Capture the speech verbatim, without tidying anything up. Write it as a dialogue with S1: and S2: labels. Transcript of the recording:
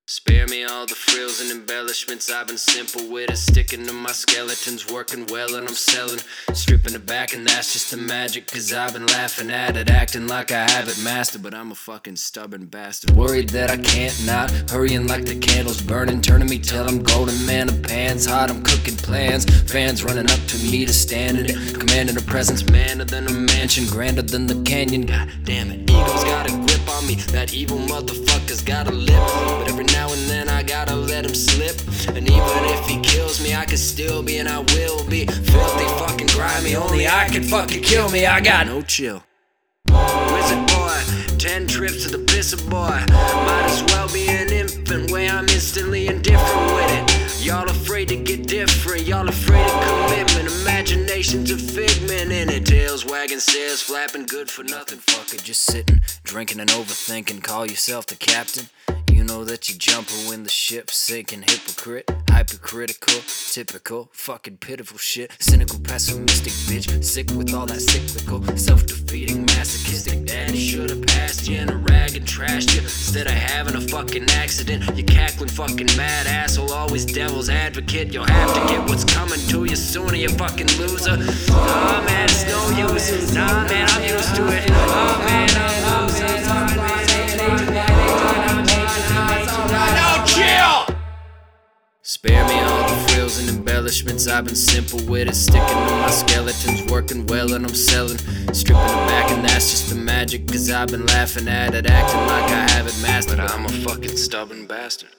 S1: Spare me all the frills and embellishments, I've been simple with it. Sticking to my skeletons, working well and I'm selling. Stripping it back and that's just the magic, cause I've been laughing at it, acting like I have it mastered. But I'm a fucking stubborn bastard, worried that I can't not. Hurrying like the candles burning, turning me till I'm golden. Man, the pan's hot, I'm cooking plans. Fans running up to me to stand in it, commanding a presence manner than a mansion, grander than the canyon. God damn it, ego's got a grip on me, that evil motherfucker's got a lip. But every now and then I gotta let him slip. And even if he kills me, I could still be and I will be filthy, fucking grimy. Only I can fucking kill me, I got no chill. Wizard boy, ten trips to the pisser boy. Might as well be an infant, way I'm instantly indifferent with it. Y'all afraid to get different, y'all afraid of commitment. Imagination's a figment in it. Tails wagging, sails flapping, good for nothing. Fuck it, just sitting, drinking and overthinking. Call yourself the captain. You know that you jumper when the ship's sinking. Hypocrite, hypercritical, typical, fucking pitiful shit. Cynical, pessimistic bitch, sick with all that cyclical, self-defeating, masochistic. Daddy should've passed you in a rag and trashed you instead of having a fucking accident. You cackling fucking mad asshole, always devil's advocate. You'll have to get what's coming to you sooner, you fucking loser. Nah man, it's no use. Nah man, I'm used to it. Nah man, I'm losing. Spare me all the frills and embellishments, I've been simple with it. Sticking to my skeletons, working well and I'm selling. Stripping it back and that's just the magic, cause I've been laughing at it, acting like I have it mastered. But I'm a fucking stubborn bastard.